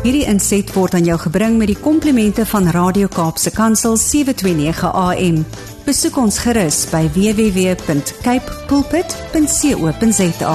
Hierdie inset word aan jou gebring met die komplimente van Radio Kaapse Kansel 729 AM. Besoek ons gerus by www.cape pulpit.co.za.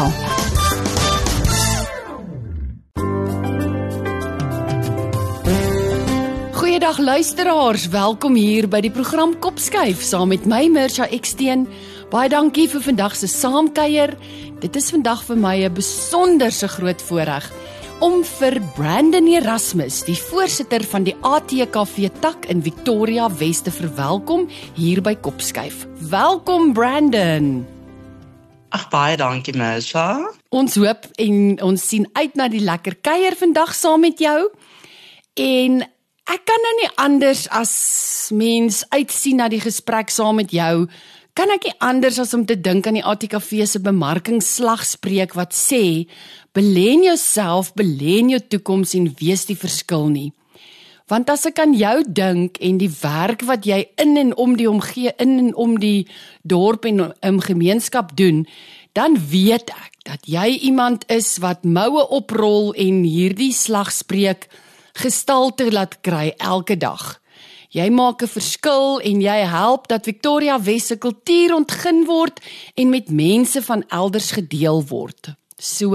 Goeiedag luisteraars, welkom hier by die program Kopskuif saam met my Mirsha Eksteen. Baie dankie vir vandag se saamkuier. Dit is vandag vir my 'n besonderse groot voorreg om vir Brandon Erasmus, die voorsitter van die ATKV tak in Victoria Wes te verwelkom hier by Kopskuif. Welkom Brandon. Ag, baie dankie Mirsha. Ons hoop en ons sien uit na die lekker kuier vandag saam met jou. En ek kan nou nie anders as mens uitsien na die gesprek saam met jou, kan ek nie anders as om te dink aan die ATKV se bemarkingsslagspreuk wat sê, belê in jouself, belê in jou toekoms en wees die verskil nie. Want as ek aan jou dink en die werk wat jy in en om die dorp en gemeenskap doen, dan weet ek dat jy iemand is wat moue oprol en hierdie slagspreuk gestalte laat kry elke dag. Jy maak 'n verskil en jy help dat Victoria Wes se kultuur ontgin word en met mense van elders gedeel word. So,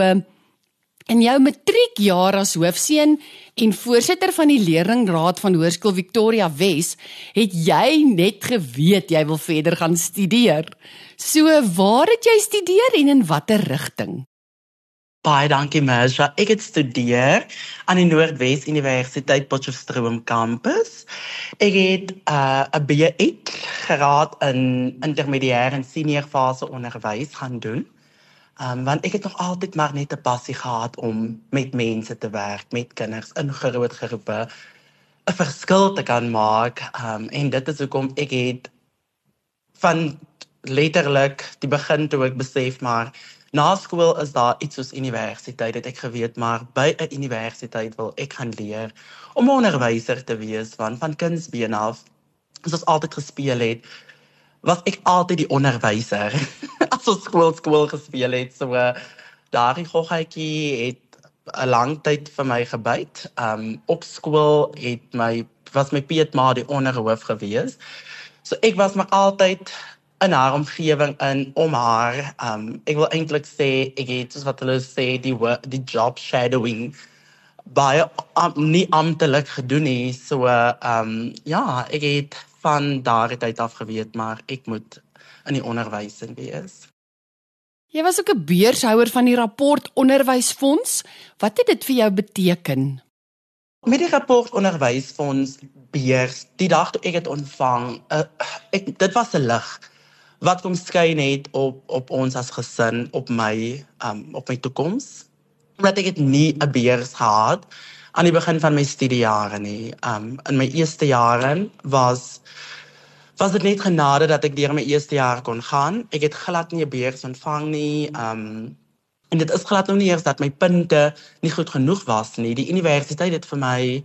in jou matriekjaar as hoofseun en voorsitter van die leerlingraad van Hoërskool Victoria Wes, het jy net geweet jy wil verder gaan studeer. So, waar het jy studeer en in watter rigting? Baie dankie Mirsha. Ek het studeer aan die Noordwes Universiteit Potchefstroom campus. Ek het 'n BA graad in intermediair en senior fase onderwys gaan doen. Want ek het nog altyd maar net 'n passie gehad om met mense te werk, met kinders in groot groepe 'n verskil te kan maak. En dit is hoekom ek het van letterlik die begin toe ek besef maar na skool is daar iets soos universiteit, het ek geweet, maar by 'n universiteit wil ek gaan leer om 'n onderwyser te wees, want van kindsbeen af, soos altyd gespeel het, was ek altyd die onderwyser, as ons skool gespeel het, so daardie goggetjie het 'n lang tyd vir my gebyt. Op skool was my peetma die onderhoof gewees, so ek was maar altyd in haar omgewing om haar. Ek wil eintlik sê, ek het soos wat hulle sê, die job shadowing baie nie amptelik gedoen nie. So ja, ek het van daardie tyd af geweet, maar ek moet in die onderwys wees. Jy was ook 'n beurshouer van die Rapport Onderwysfonds. Wat het dit vir jou beteken? Met die Rapport Onderwysfonds beurs, die dag toe ek het ontvang, dit was 'n lig wat kom skyn het op ons as gesin, op my toekoms. Omdat ek het nie 'n beurs gehad aan die begin van my studiejare nie. In my eerste jare was dit net genade dat ek deur my eerste jaar kon gaan. Ek het glad nie 'n beurs ontvang nie. En dit is glad nog nie eers dat my punte nie goed genoeg was nie. Die universiteit het vir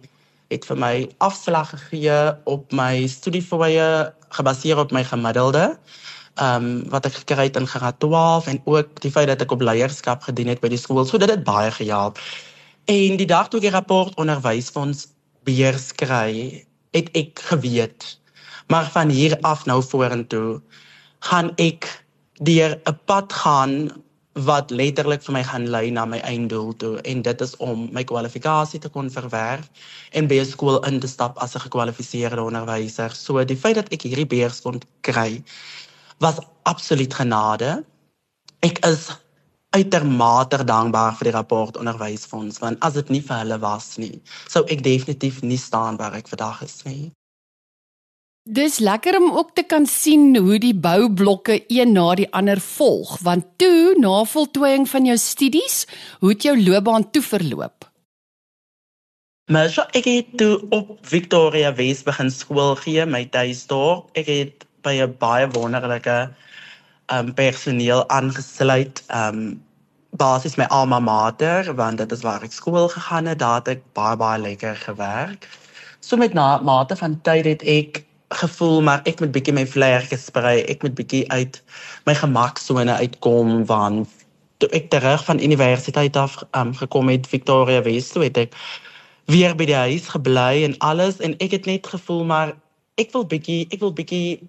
my afslag gegee op my studiefooie, gebaseer op my gemiddelde. Wat ek gekry het in graad 12 en ook die feit dat ek op leierskap gedien het by die skool, so dit het baie gehelp. En die dag toe ek die Rapport Onderwysfonds beurs kry, het ek geweet, maar van hier af nou vorentoe, gaan ek deur 'n pad gaan wat letterlik vir my gaan lei na my einddoel toe, en dit is om my kwalifikasie te kon verwerf en by 'n skool in te stap as 'n gekwalifiseerde onderwyser. So die feit dat ek hierdie beurs kon kry, was absoluut genade. Ek is uitermate dankbaar vir die Rapport Onderwysfonds, want as dit nie vir hulle was nie, sou ek definitief nie staan waar ek vandag is nie. Dis lekker om ook te kan sien hoe die boublokke een na die ander volg, want toe, na voltooiing van jou studies, hoe het jou loopbaan toe verloop? Mirsha, ek het toe op Victoria Wes begin skool gee, my tuisdorp. Ek het by 'n baie wonderlike personeel aangesluit, basies my alma mater, want dit is waar ek skool gegaan het, daar het ek baie lekker gewerk. So met mate van tyd het ek gevoel, maar ek moet bietjie my vlerke sprei, ek moet bietjie uit my gemaksone uitkom, want toe ek terug van universiteit af gekom het, Victoria Wes, toe het ek weer by die huis gebly en alles en ek het net gevoel maar ek wil bietjie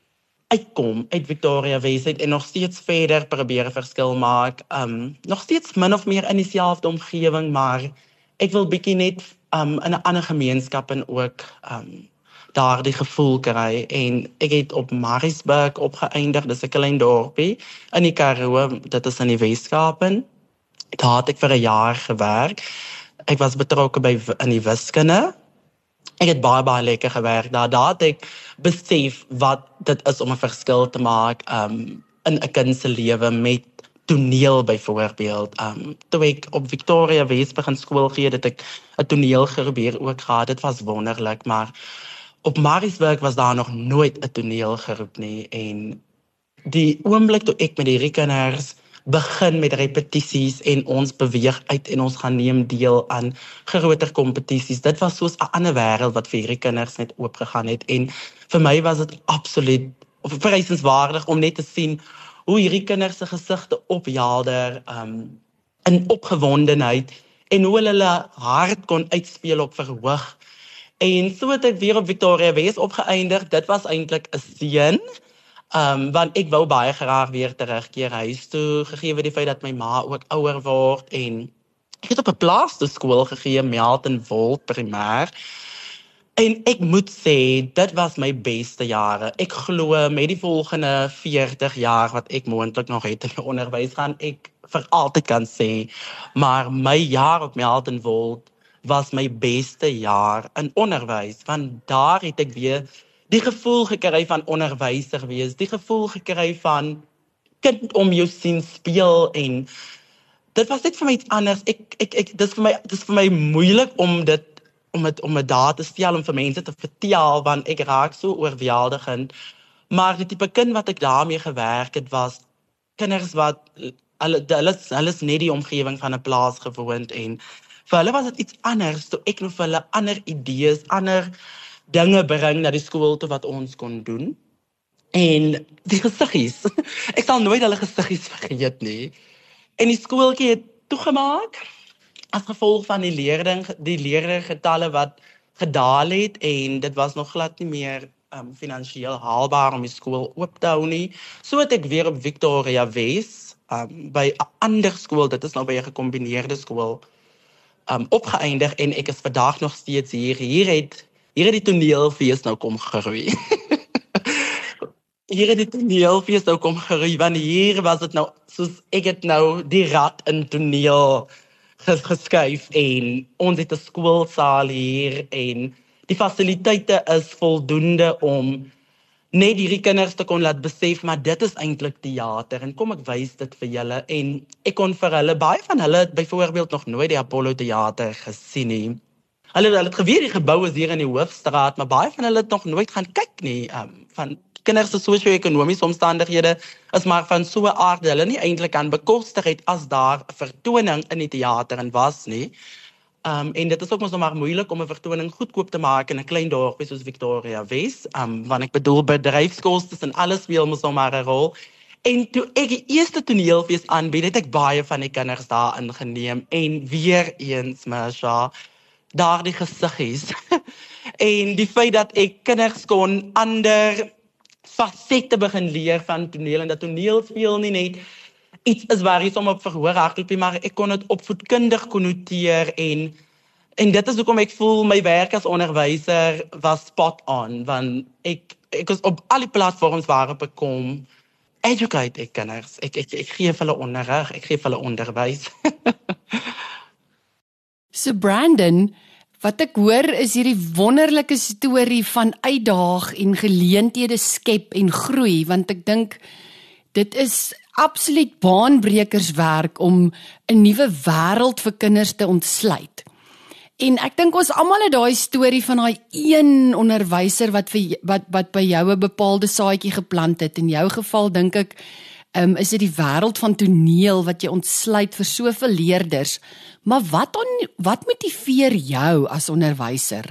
uitkom uit Victoria Wes uit en nog steeds verder probeer 'n verskil maak. Nog steeds min of meer in dieselfde omgewing, maar ek wil bietjie net in 'n ander gemeenskap en ook daardie gevoel kry en ek het op Maritzburg opgeëindig, dis 'n klein dorpie in die Karoo, dit is in die Weskaap. Daar het ek vir 'n jaar gewerk. Ek was betrokke in die wiskunde. Ek het baie lekker gewerk daar. Daar het ek besef wat dit is om 'n verskil te maak in 'n kind se lewe met toneel byvoorbeeld. Toe ek op Victoria Wes begin skool gee, het ek 'n toneelgroep hier ook gehad. Dit was wonderlik, maar op Maritzburg was daar nog nooit 'n toneelgroep nie en die oomblik toe ek met die kinders begin met repetisies en ons beweeg uit en ons gaan neem deel aan groter kompetisies. Dit was soos 'n ander wêreld wat vir hierdie kinders net oopgegaan het en vir my was dit absoluut prysenswaardig om net te sien hoe hierdie kinders se gesigte ophelder in opgewondenheid en hoe hulle hart kon uitspeel op verhoog. En so het ek weer op Victoria Wes opgeëindig. Dit was eintlik 'n seën. Want ek wou baie graag weer terugkeer huis toe, gegee die feit dat my ma ook ouer word en ek het op 'n plaastoeskool gegee, Meltonwold primêr. En ek moet sê, dit was my beste jare. Ek glo met die volgende 40 jaar wat ek moontlik nog het in die onderwys gaan ek vir altyd kan sê, maar my jaar op Meltonwold was my beste jaar in onderwys, want daar het ek weer die gevoel gekry van onderwyser wees, die gevoel gekry van kind om jou sien speel en dit was net vir my iets anders. Dis vir my moeilik om dit daar te stel om vir mense te vertel want ek raak so oorweldigend. Maar die tipe kind wat ek daarmee gewerk het was kinders wat hulle is net die omgewing van 'n plaas gewoond en vir hulle was dit iets anders toe ek nog vir hulle ander idees, ander dinge bring na die skool toe wat ons kon doen. En die gesiggies, ek sal nooit hulle gesiggies vergeet nie. En die skooltjie het toegemaak as gevolg van die leerdergetalle wat gedaal het en dit was nog glad nie meer finansiëel haalbaar om die skool oop te hou nie. So het ek weer op Victoria Wes by 'n ander skool, dit is nou by 'n gekombineerde skool, opgeëindig en ek is vandag nog steeds hier. Hier het die toneelfees nou kom groei. Want hier was dit nou, soos ek het nou die rat in toneel geskuif en ons het 'n skoolsaal hier en die fasiliteite is voldoende om net hierdie kinders te kon laat besef, maar dit is eintlik teater en kom ek wys dit vir julle en ek kon vir hulle, baie van hulle het byvoorbeeld nog nooit die Apollo Theater gesien nie. Hulle het geweet die gebou is hier in die Hoofstraat, maar baie van hulle het nog nooit gaan kyk nie. Van kinders se sosio-ekonomiese omstandighede is maar van so 'n aard hulle nie eintlik kan bekostig het as daar 'n vertoning in die teater en was nie. En dit is ook mos nog maar moeilik om 'n vertoning goedkoop te maak in 'n klein dorpie soos Victoria Wes. Want ek bedoel bedryfskoste en alles speel mos nog maar 'n rol. En toe ek die eerste toneelfees aanbied, het ek baie van die kinders daar ingeneem en weer eens, Masha, daardie gesiggies. En die feit dat ek kinders kon ander fasette begin leer van toneel en dat toneel speel nie net iets is waar jy som op verhoor hardloop, maar ek kon dit opvoedkundig konnoteer en dit is hoekom ek voel my werk as onderwyser was spot on, want ek is op al die platforms waarop ek kom, educate ek kinders, ek gee vir hulle onderrig, ek gee vir hulle onderwys. So Brandon, wat ek hoor is hierdie wonderlike storie van uitdaag en geleenthede skep en groei, want ek dink dit is absoluut baanbrekerswerk om 'n nuwe wêreld vir kinders te ontsluit. En ek dink ons almal het daai storie van daai een onderwyser wat by jou 'n bepaalde saadjie geplant het. In jou geval dink ek is dit die wêreld van toneel wat jy ontsluit vir soveel leerders. Maar wat motiveer jou as onderwyser?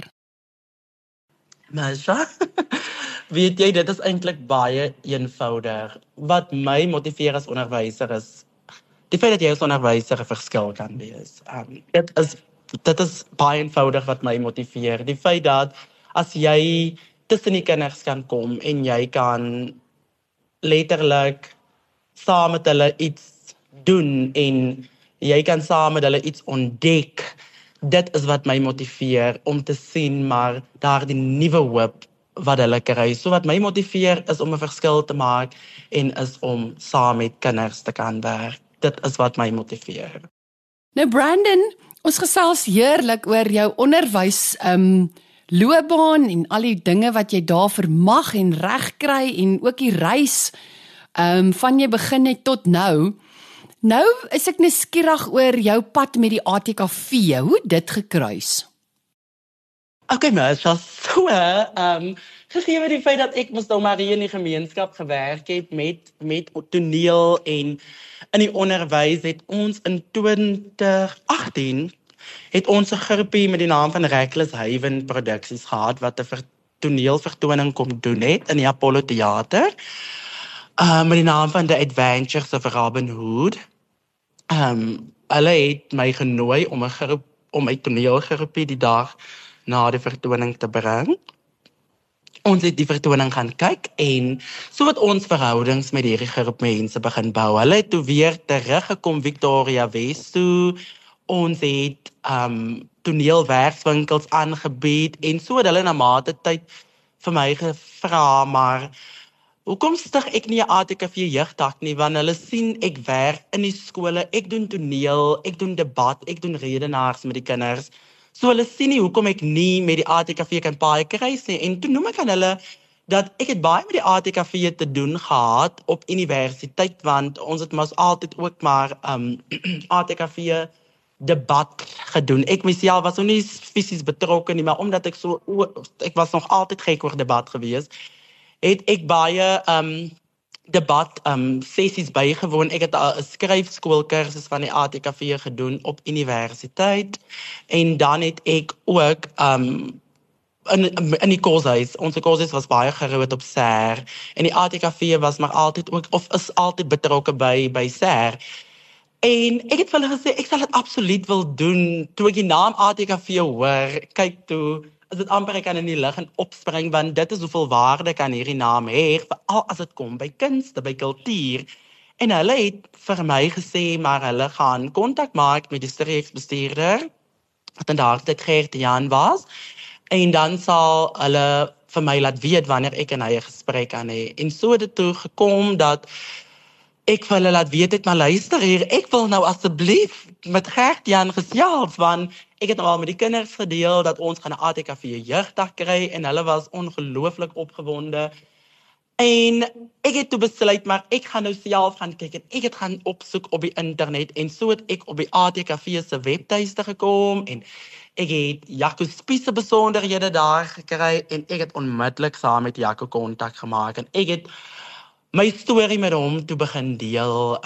Masha, weet jy, dit is eintlik baie eenvoudig. Wat my motiveer as onderwyser is die feit dat jy as onderwyser 'n verskil kan wees. Dit is dit is baie eenvoudig wat my motiveer. Die feit dat as jy tussen die kinders kan kom en jy kan letterlik saam met hulle iets doen en jy kan saam met hulle iets ontdek, dit is wat my motiveer om te sien maar daar die nuwe hoop wat hulle kry. So wat my motiveer is om 'n verskil te maak en is om saam met kinders te kan werk. Dit is wat my motiveer. Nou Brandon, ons gesels heerlik oor jou onderwys loopbaan en al die dinge wat jy daar vermag en reg kry en ook die reis van jy begin het tot nou. Nou is ek nuuskierig oor jou pad met die ATKV. Hoe het dit gekruis? Okay, maar so gegee die feit dat ek mos nou maar hier in die gemeenskap gewerk het met toneel en in die onderwys het ons in 2018 het ons 'n groepie met die naam van Reckless Haven Produksies gehad wat 'n toneelvertoning kom doen het in die Apollo Theater. Met die naam van The Adventures of Robin Hood. Hulle het my genooi om 'n toneelgroepie die dag na die vertoning te bring. Ons het die vertoning gaan kyk en so het ons verhoudings met hierdie groep mense begin bou. Hulle het toe weer teruggekom Victoria West toe. Ons het toneelwerkswinkels aangebied en so het hulle na mate tyd vir my gevra, maar hoekom stig ek nie 'n ATKV jeugdag nie, want hulle sien ek werk in die skole, ek doen toneel, ek doen debat, ek doen redenaars met die kinders. So hulle sien nie hoekom ek nie met die ATKV kan paai kruis nie. En toe noem ek aan hulle dat ek het baie met die ATKV te doen gehad op universiteit, want ons het mos altyd ook maar ATKV debat gedoen. Ek myself was nog nie fisies betrokke nie, maar omdat ek was nog altyd gek oor debat gewees, het ek baie debat sessies bygewoon. Ek het 'n skryfskoolkursus van die ATKV gedoen op universiteit en dan het ek ook in die koshuis. Ons koshuis was baie groot op SER en die ATKV was maar altyd ook of is altyd betrokke by SER. En ek het vir hulle gesê ek sal dit absoluut wil doen. Toe ek die naam ATKV hoor, kyk toe is dit amper ek kan in die lug en opspring, want dit is hoeveel waarde kan hierdie naam hê, veral as dit kom by kunste, by kultuur. En hulle het vir my gesê, maar hulle gaan kontak maak met die streeksbestuurder, wat in daardie tyd Gert Jan was, en dan sal hulle vir my laat weet wanneer ek en hy 'n gesprek kan hê. En so het dit toe gekom dat ek vir hulle laat weet het, maar luister hier, ek wil nou asseblief met Gert Jan gesels, want ek het nou al met die kinders gedeel dat ons gaan 'n ATKV jeugdag kry en hulle was ongelooflik opgewonde. En ek het toe besluit, maar ek gaan nou self gaan kyk en ek het gaan opsoek op die internet en so het ek op die ATKV se webtuiste gekom en ek het Jaco Spies se besonderhede daar gekry en ek het onmiddellik saam met Jaco kontak gemaak en ek het my storie met hom toe begin deel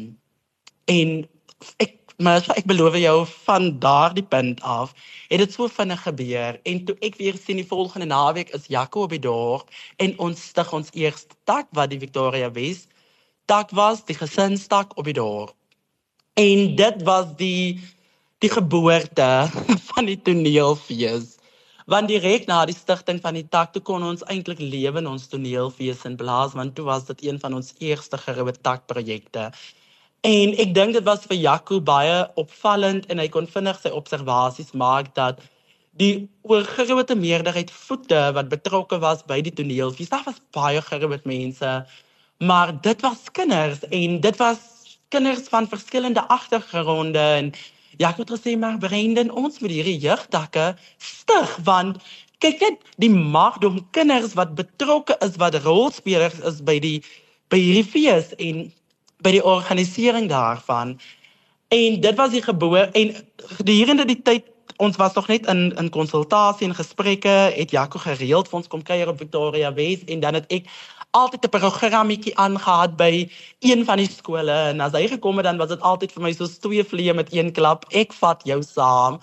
en ek beloof jou van daardie punt af het dit so vinnig gebeur en toe ek weer sien die volgende naweek is Jaco op die dorp en ons stig ons eerste tak wat die Victoria West tak was, die gesinstak op die dorp. En dit was die geboorte van die toneelfees. Want direk na die stigting van die tak, toe kon ons eintlik lewe in ons toneelfees in Blaas, want toe was dit een van ons eerste groot takprojekte. En ek dink dit was vir Jaco baie opvallend en hy kon vinnig sy observasies maak dat die oorgrote meerderheid voete wat betrokke was by die toneelfees, daar was baie groot mense, maar dit was kinders en dit was kinders van verskillende agtergronde en Jaco het gesê, maar Brandon, ons moet hierdie jeugdakke stig, want kyk net die magdom kinders wat betrokke is, wat rolspelers is by hierdie fees en by die organisering daarvan. En dit was die geboorte en gedurende die tyd, ons was nog net in konsultasie en gesprekke, het Jaco gereeld vir ons kom kuier op Victoria West en dan het ek altyd 'n programmetjie aangehad by een van die skole en as hy gekom het dan was dit altyd vir my soos 2 vliee met 1 klap, ek vat jou saam.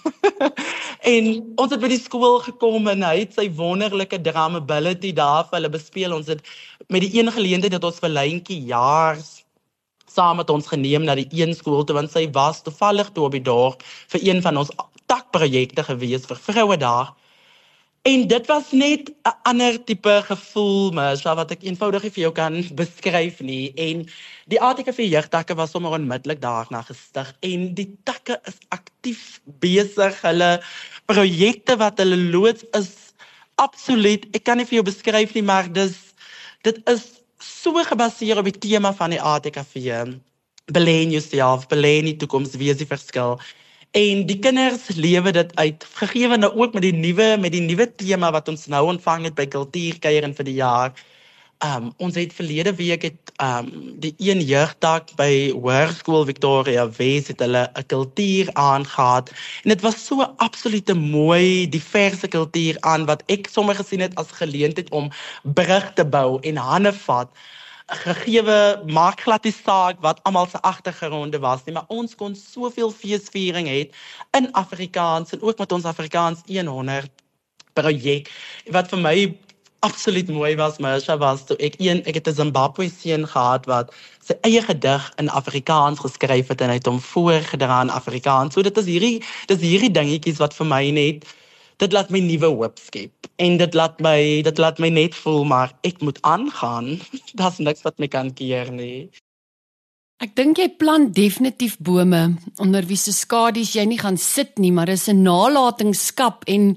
En ons het by die skool gekom en hy het sy wonderlike drum ability daar vir hulle bespeel. Ons het met die een geleentheid dat ons vir Lyntjie Jaars saam met ons geneem na die een skool toe, want sy was toevallig toe op die dorp vir een van ons takprojekte gewees vir vroue daar. En dit was net 'n ander tipe gevoel, Misha, wat ek eenvoudig nie vir jou kan beskryf nie. En die ATKV jeugtakke was sommer onmiddellik daarna gestig en die takke is aktief besig. Hulle projekte wat hulle loods is absoluut, ek kan nie vir jou beskryf nie, maar dit is so gebaseer op die tema van die ATKV. Belê in jouself, belê in die toekoms, wie is die verskil? En die kinders lewe dit uit, gegee nou ook met die nuwe tema wat ons nou ontvang het by Kultuurkuier vir die jaar. Ons het verlede week die een jeugtak by Hoërskool Victoria Wes het hulle 'n kultuur aangehad. En dit was so 'n absolute mooi, diverse kultuur aan wat ek sommer gesien het as geleentheid om brug te bou en hande vat. Gegewe maak glad die saak wat almal se agtergronde was nie, maar ons kon soveel feesviering hê in Afrikaans en ook met ons Afrikaans 100 projek wat vir my absoluut mooi was, Misha, was toe ek het 'n Zimbabwe seun gehad wat sy eie gedig in Afrikaans geskryf het en hy het hom voorgedra in Afrikaans. So dit is hierdie dingetjies wat vir my net dit laat my nuwe hoop skep. En dit laat my net voel maar ek moet aangaan. Daar's niks wat my kan keer nie. Ek dink jy plant definitief bome onder wie se skadu's jy nie gaan sit nie, maar dis 'n nalatenskap en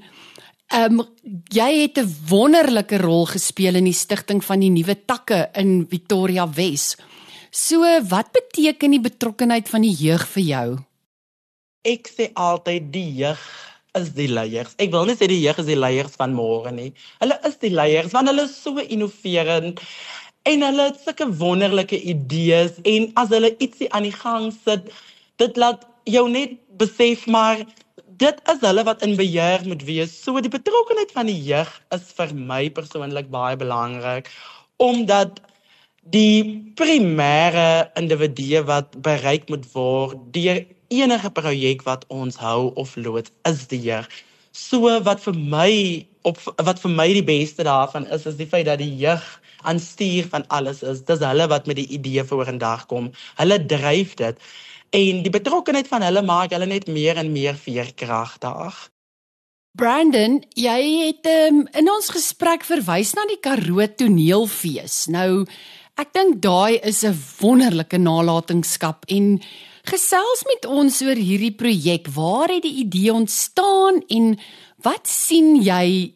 jy het 'n wonderlike rol gespeel in die stigting van die nuwe takke in Victoria Wes. So, wat beteken die betrokkenheid van die jeug vir jou? Ek sê altyd die jeug is die leiers. Ek wil nie sê die jeug is die leiers van môre nie. Hulle is die leiers want hulle is so innoverend en hulle het sulke wonderlike idees en as hulle ietsie aan die gang sit, dit laat jou net besef maar dit is hulle wat in beheer moet wees. So die betrokkenheid van die jeug is vir my persoonlik baie belangrik omdat die primêre individue wat bereik moet word deur enige projek wat ons hou of loods is die jeug. So wat vir my die beste daarvan is die feit dat die jeug aan stuur van alles is. Dis hulle wat met die idee vorendag kom. Hulle dryf dit. En die betrokkenheid van hulle maak hulle net meer en meer veerkragtig. Brandon, jy het in ons gesprek verwys na die Karoo Toneelfees. Nou, ek dink daai is 'n wonderlike nalatenskap en gesels met ons oor hierdie projek. Waar het die idee ontstaan en wat sien jy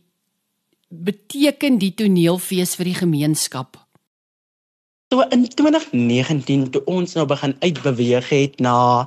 beteken die toneelfees vir die gemeenskap? So in 2019 toe ons nou begin uitbeweeg het na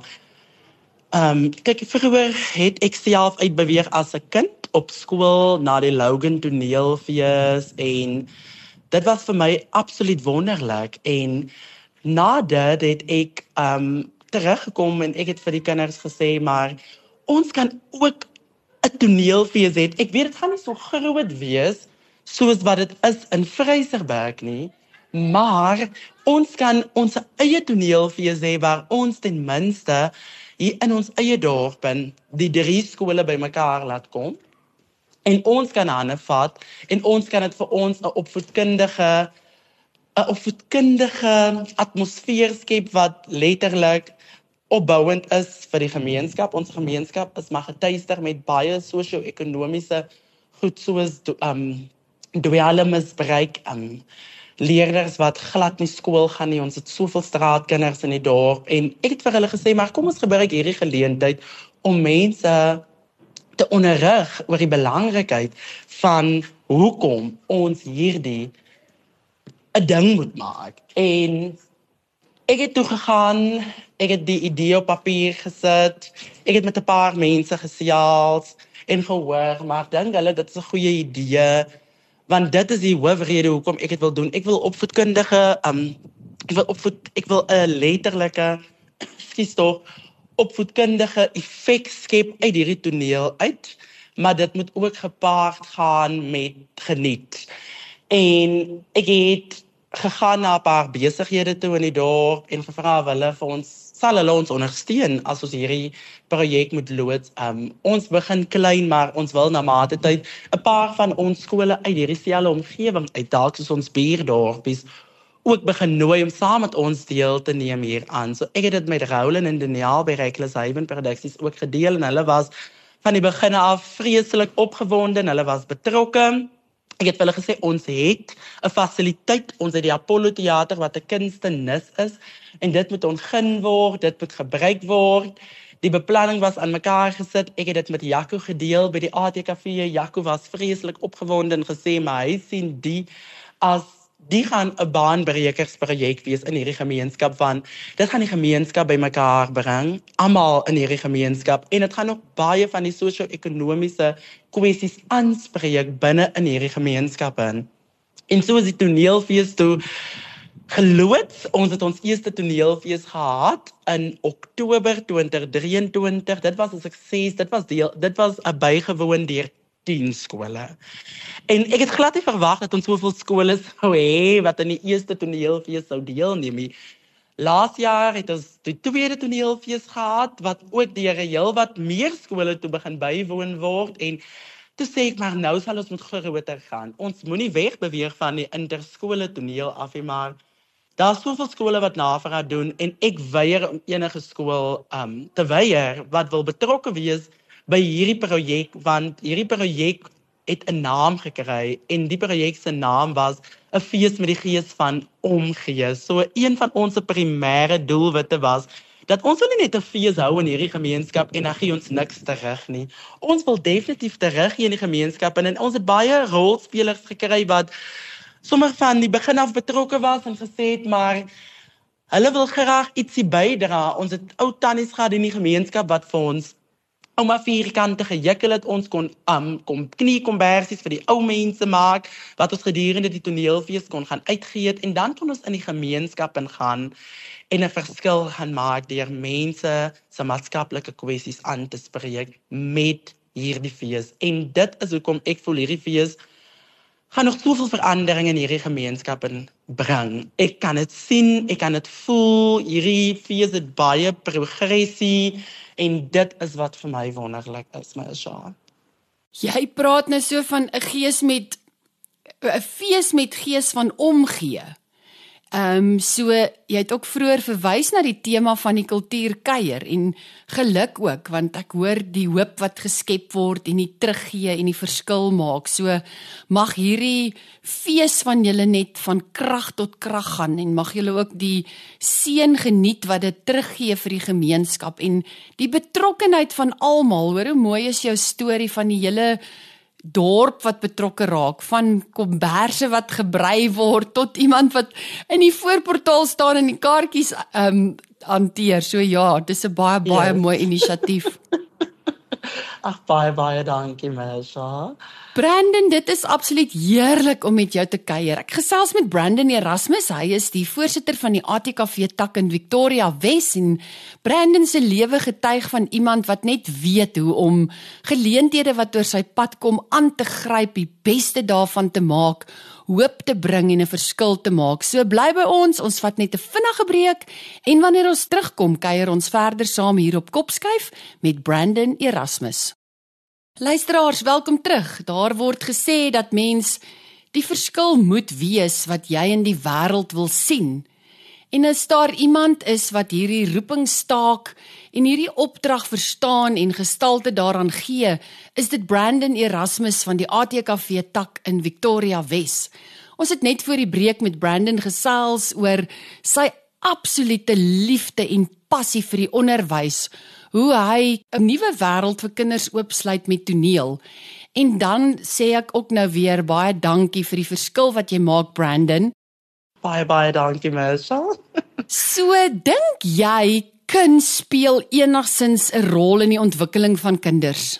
kyk vroeër het ek self uitbeweeg as 'n kind op skool na die Logan Toneelfees en dit was vir my absoluut wonderlik en na dit het ek teruggekom en ek het vir die kinders gesê maar ons kan ook 'n toneelfees hê. Ek weet dit gaan nie so groot wees soos wat dit is in Vrysersberg nie, maar ons kan ons eie toneelfees hê waar ons ten minste hier in ons eie dorp en die 3 skole bymekaar laat kom. En ons kan hande vat en ons kan dit vir ons 'n opvoedkundige atmosfeer skep wat letterlik opbouend is vir die gemeenskap. Ons gemeenskap is maar getuister met baie sosio-ekonomiese goed soos dwelmmisbruik, leerders wat glad nie skool gaan nie. Ons het soveel straatkinders in die dorp en ek het vir hulle gesê maar kom ons gebruik hierdie geleentheid om mense te onderrig oor die belangrikheid van hoekom ons hierdie 'n ding moet maak. En ek het toe gegaan, ek het die idee op papier gesit, ek het met 'n paar mense gesels en gehoor, maar ek dink hulle dit is 'n goeie idee, want dit is die hoofrede hoekom ek dit wil doen. Ek wil opvoedkundige, ek wil 'n letterlike, opvoedkundige effek skep uit hierdie toneel uit, maar dit moet ook gepaard gaan met geniet. En ek het gegaan na 'n paar besighede toe in die dorp en gevra of hulle vir ons sal hulle ons ondersteun as ons hierdie projek moet loods. Ons begin klein, maar ons wil na mate tyd 'n paar van ons skole uit hierdie selfde omgewing uit dalk soos ons buurdorpies ook begin nooi om saam met ons deel te neem hieraan. So ek het dit met Roland en Daniel by Reckless Haven Produksies ook gedeel en hulle was van die begin af vreeslik opgewonde en hulle was betrokke. Ek het vir hulle gesê, ons het 'n fasiliteit, ons het die Apollo Theater wat 'n kunstenis is, en dit moet ontgin word, dit moet gebruik word. Die beplanning was aan mekaar gesit, ek het dit met Jaco gedeel by die ATKV, Jaco was vreeslik opgewonde en gesê, maar hy sien die gaan 'n baanbrekersprojek wees in hierdie gemeenskap, want dit gaan die gemeenskap bymekaar bring, almal in hierdie gemeenskap, en dit gaan ook baie van die sosio-ekonomiese kwessies aanspreek binne in hierdie gemeenskap in. En so is die toneelfees toe geloods. Ons het ons eerste toneelfees gehad in Oktober 2023. Dit was 'n sukses. Dit was 'n bygewoon deur 10 skole. En ek het glad nie verwag dat ons soveel skole sou hê wat in die eerste toneelfees sou deelneem nie. Laas jaar het ons die tweede toneelfees gehad, wat ook deur heelwat meer skole toe begin bywoon word, en toe sê ek, maar nou sal ons moet groter gaan. Ons moenie wegbeweeg van die interskole toneel af nie, maar daar is soveel skole wat navraag doen, en ek weier om enige skool te weier wat wil betrokke wees by hierdie projek, want hierdie projek het 'n naam gekry, en die projek se naam was 'n fees met die gees van omgee. So een van ons primêre doelwitte was dat ons wil nie net 'n fees hou in hierdie gemeenskap en dan gee ons niks terug nie. Ons wil definitief terug gee in die gemeenskap, en ons het baie rolspelers gekry wat sommer van die begin af betrokke was en gesê het, maar hulle wil graag ietsie bydra. Ons het ou tannies gehad in die gemeenskap wat vir ons ouma vierkante gejukkel het, ons kon kniekonversies vir die ou mense maak, wat ons gedurende die toneelfees kon gaan uitgee, en dan kon ons in die gemeenskap ingaan en 'n verskil gaan maak deur mense se maatskaplike kwessies aan te spreek met hierdie fees. En dit is hoekom ek voel hierdie fees gaan nog soveel verandering in hierdie gemeenskap bring. Ek kan dit sien, ek kan dit voel, hierdie fees het baie progressie, en dit is wat vir my wonderlik is, my Asha. Jy praat nou so van 'n fees met gees van omgee. So jy het ook vroeër verwys na die tema van die kultuurkuier en geluk ook, want ek hoor die hoop wat geskep word en die teruggee en die verskil maak. So mag hierdie fees van julle net van krag tot krag gaan, en mag julle ook die seën geniet wat dit teruggee vir die gemeenskap en die betrokkenheid van almal. Hoor hoe mooi is jou storie van die hele dorp wat betrokke raak, van komberse wat gebrei word tot iemand wat in die voorportaal staan en die kaartjies hanteer. So ja, dis 'n baie mooi inisiatief. Ag, baie dankie, Masha. Brandon, dit is absoluut heerlik om met jou te kuier. Ek gesels met Brandon Erasmus, hy is die voorsitter van die ATKV tak in Victoria Wes, en Brandon se lewe getuig van iemand wat net weet hoe om geleenthede wat oor sy pad kom aan te gryp, die beste daarvan te maak, hoop te bring en 'n verskil te maak. So bly by ons vat net 'n vinnige breek, en wanneer ons terugkom, kuier ons verder saam hier op Kopskuif met Brandon Erasmus. Luisteraars, welkom terug. Daar word gesê dat mens die verskil moet wees wat jy in die wêreld wil sien. En as daar iemand is wat hierdie roeping staak en hierdie opdrag verstaan en gestalte daaraan gee, is dit Brandon Erasmus van die ATKV tak in Victoria Wes. Ons het net voor die breek met Brandon gesels oor sy absolute liefde en passie vir die onderwys, hoe hy 'n nuwe wêreld vir kinders oopsluit met toneel. En dan sê ek ook nou weer baie dankie vir die verskil wat jy maak, Brandon. Baie dankie, Masha. So, dink jy kuns speel enigsins 'n rol in die ontwikkeling van kinders?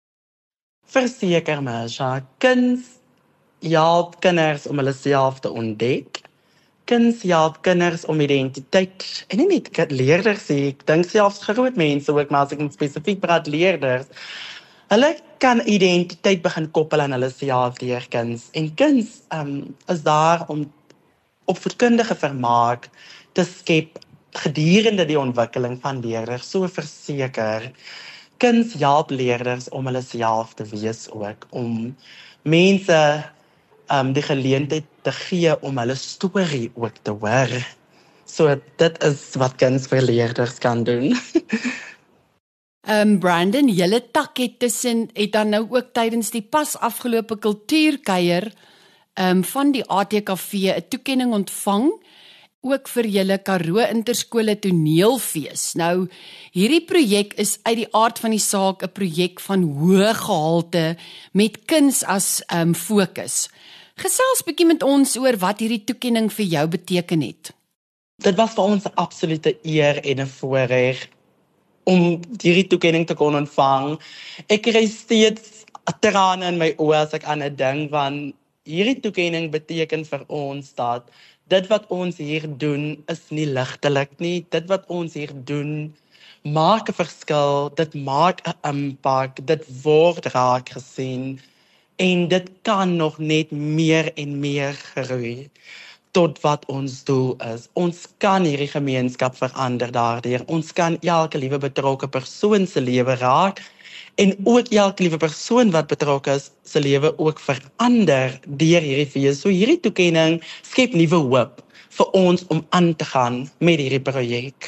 Verseker, Masha. Kuns help kinders om hulle self te ontdek. Kuns help kinders om identiteit, en nie net leerders, ek dink selfs groot mense ook, maar as ek spesifiek praat leerders, hulle kan identiteit begin koppel aan hulle self deur kuns. En kuns is daar om opvoedkundige vermaak te skep gedurende die ontwikkeling van leerders, so verseker. Kuns help leerders om hulle self te wees ook, om mense die geleentheid te gee om hulle storie ook te hoor. So dit is wat kuns vir leerders kan doen. Brandon, julle tak het dan nou ook tydens die pas afgelope kultuurkuier van die ATKV 'n toekenning ontvang, ook vir julle Karoo Interskole Toneelfees. Nou, hierdie projek is uit die aard van die saak 'n projek van hoë gehalte met kuns as fokus. Gesels bietjie met ons oor wat hierdie toekenning vir jou beteken het. Dit was vir ons 'n absolute eer en 'n voorreg om hierdie toekenning te kon ontvang. Ek kry steeds trane in my oë as ek aan dit dink, want hierdie toekenning beteken vir ons dat dit wat ons hier doen is nie ligtelik nie. Dit wat ons hier doen maak 'n verskil, dit maak 'n impak, dit word raak gesien en dit kan nog net meer en meer groei tot wat ons doel is. Ons kan hierdie gemeenskap verander daardeur. Ons kan elke liewe betrokke persoon se lewe raak en ook elke liewe persoon wat betrokke is se lewe ook verander deur hierdie fees. So hierdie toekenning skep nuwe hoop vir ons om aan te gaan met hierdie projek.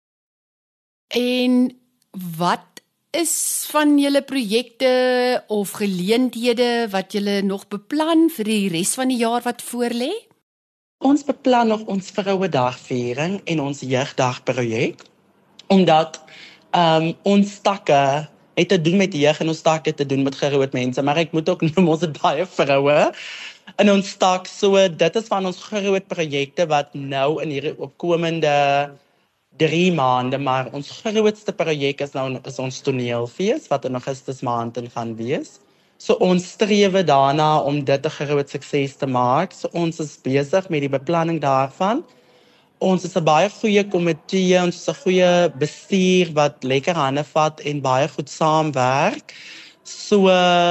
En wat is van julle projekte of geleenthede wat julle nog beplan vir die res van die jaar wat voorlê? Ons beplan nog ons Vrouedagviering en ons Jeugdagprojek, omdat ons takke het te doen met jeug en ons takke het te doen met groot mense, maar ek moet ook noem ons het baie vroue in ons tak, so dit is van ons groot projekte wat nou in hierdie opkomende 3 maande, maar ons grootste projek is nou ons toneelfees wat in Augustus maand gaan wees. So ons strewe daarna om dit 'n groot sukses te maak. So ons is besig met die beplanning daarvan. Ons is 'n baie goeie komitee, ons is 'n goeie bestuur wat lekker hande vat en baie goed saamwerk. So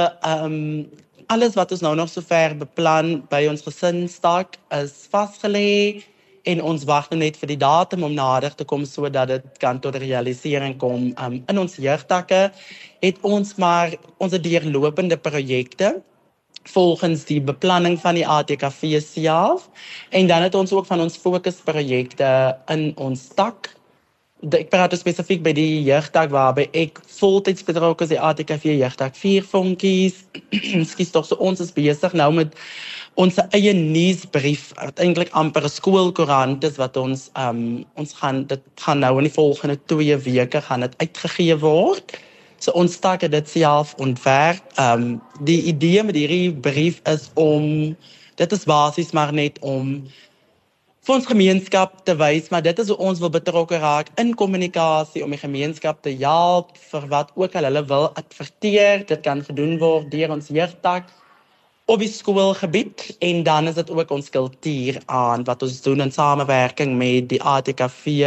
alles wat ons nou nog sover beplan by ons gesinstak is vasgelê en ons wag nou net vir die datum om nader te kom sodat dit kan tot realisering kom. In ons jeugtakke het ons maar ons deurlopende projekte volgens die beplanning van die ATKV self en dan het ons ook van ons fokusprojekte in ons tak. Ek praat spesifiek by die jeugtak waarby ek voltyds betrokke is, die ATKV jeugtak 4 vonkies. Skies tog, so ons is besig nou met ons eie nuusbrief, wat eintlik amper 'n skoolkoerant is wat dit gaan nou in die volgende 2 weke gaan dit uitgegee word. So ons tak het dit self ontwerp. Die idee met hierdie brief is dit is basies maar net om vir ons gemeenskap te wys, maar dit is hoe ons wil betrokke raak in kommunikasie om die gemeenskap te help vir wat ook al hulle wil adverteer. Dit kan gedoen word deur ons jeugtak op die skoolgebied en dan is dit ook ons kultuur aan wat ons doen in samewerking met die ATKV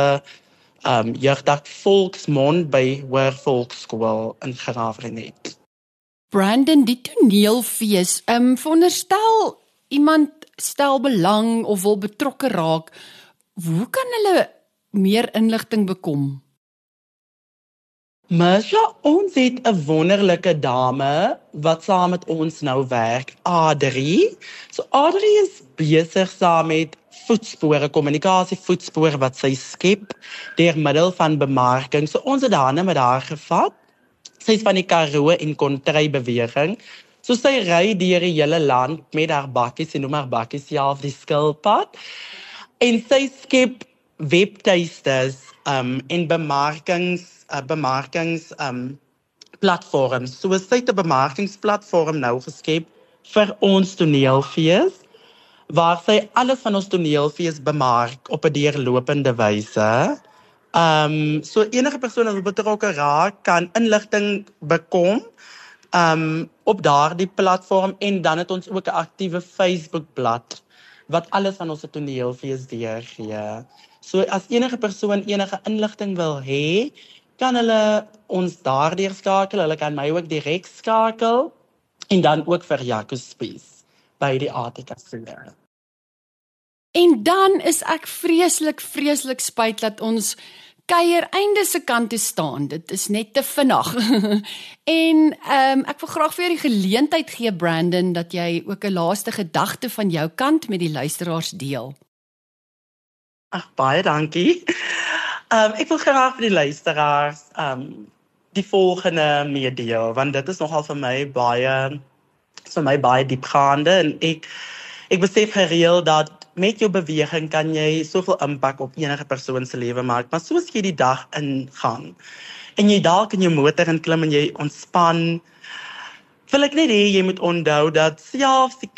jeugdak Volksmond by Hoër Volksskool in Graafrenet. Brandon, die toneelfees, veronderstel iemand stel belang of wil betrokke raak, hoe kan hulle meer inligting bekom? Mersha, ons het 'n wonderlike dame wat saam met ons nou werk, Adrie. So Adrie is besig saam met voetspore, kommunikasievoetspore wat sy skep deur middel van bemarking. So ons het daarna met haar gevat. Sy is van die Karoo en Kontry beweging. So sy ry deur die hele land met haar bakkies, sy noem haar bakkies self die skilpad. En sy skep webtuistes en bemarkingsplatforms. So sy het 'n bemarkingsplatform nou geskep vir ons toneelfees, waar sy alles van ons toneelfees bemark op 'n deurlopende wyse. So enige persoon wat betrokke raak, kan inligting bekom op daardie platform en dan het ons ook 'n aktiewe Facebookblad wat alles van ons toneelfees deurgee. So as enige persoon enige inligting wil hê, kan hulle ons daardeur skakel, hulle kan my ook direk skakel en dan ook vir Jaco Spies by die ATKV. En dan is ek vreeslik spyt dat ons kuier einde se kant toe staan. Dit is net te vinnig. En ek wil graag vir jou die geleentheid gee, Brandon, dat jy ook 'n laaste gedagte van jou kant met die luisteraars deel. Ag, baie dankie. Ek wil graag vir die luisteraars die volgende meedeel, want dit is nogal vir my baie diepgaande en ek besef gereeld dat met jou beweging kan jy soveel impak op enige persoon se lewe maak, maar soos jy die dag ingaan en jy dalk in jou motor en klim en jy ontspan, wil ek net hê jy moet onthou dat selfs die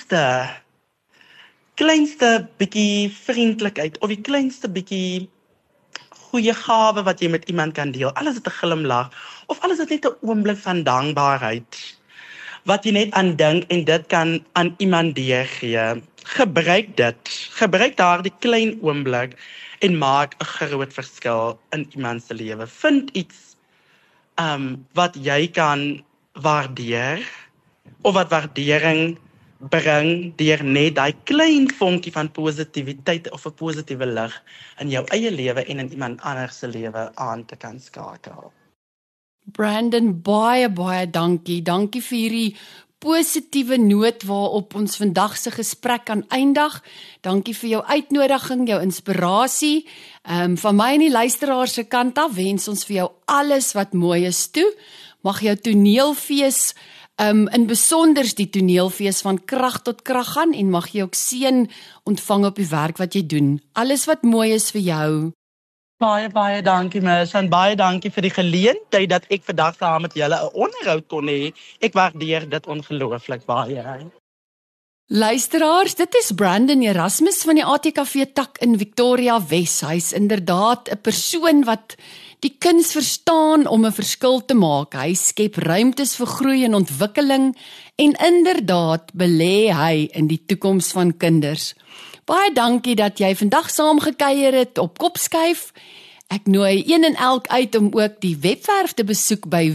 kleinste bietjie vriendelikheid of die kleinste bietjie goeie gawe wat jy met iemand kan deel, alles het 'n glimlag of alles het net 'n oomblik van dankbaarheid wat jy net aan dink en dit kan aan iemand deurgee. Gebruik daardie klein oomblik en maak 'n groot verskil in iemand se lewe. Vind iets wat jy kan waardeer of wat waardering bring deur net daai klein vonkie van positiwiteit of 'n positiewe lig in jou eie lewe en in iemand anders se lewe aan te kan skakel. Brandon, baie dankie. Dankie vir hierdie positiewe noot waarop ons vandag se gesprek kan eindig. Dankie vir jou uitnodiging, jou inspirasie. Van my en die luisteraars se kant af wens ons vir jou alles wat mooi is toe. Mag jou toneelfees in besonders die toneelfees van krag tot krag gaan en mag jy ook seën ontvang op die werk wat jy doen. Alles wat mooi is vir jou. Baie dankie mes en baie dankie vir die geleentheid dat ek vandag saam met julle 'n onderhoud kon hê. Ek waardeer dit ongelooflik baie. Luisteraars, dit is Brandon Erasmus van die ATKV tak in Victoria Wes. Hy's inderdaad 'n persoon wat die kuns verstaan om 'n verskil te maak. Hy skep ruimtes vir groei en ontwikkeling en inderdaad belê hy in die toekoms van kinders. Baie dankie dat jy vandag saamgekuier het op Kopskuif. Ek nooi een en elk uit om ook die webwerf te besoek by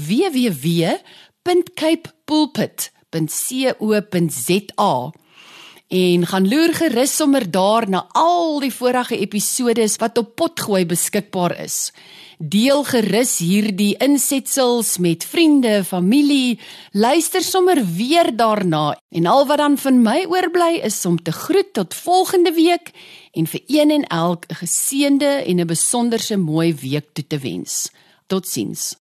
www.capepulpit.co.za en gaan loer gerus sommer daar na al die vorige episodes wat op Potgooi beskikbaar is. Deel gerus hierdie insetsels met vriende, familie, luister sommer weer daarna en al wat dan van my oorbly is om te groet tot volgende week en vir een en elk 'n geseënde en 'n besonderse mooi week toe te wens. Totsiens.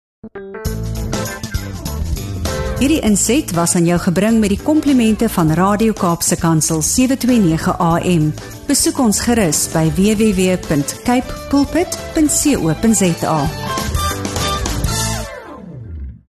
Hierdie inset was aan jou gebring met die komplimente van Radio Kaapse Kansel 729 AM. Besoek ons gerus by www.capepulpit.co.za.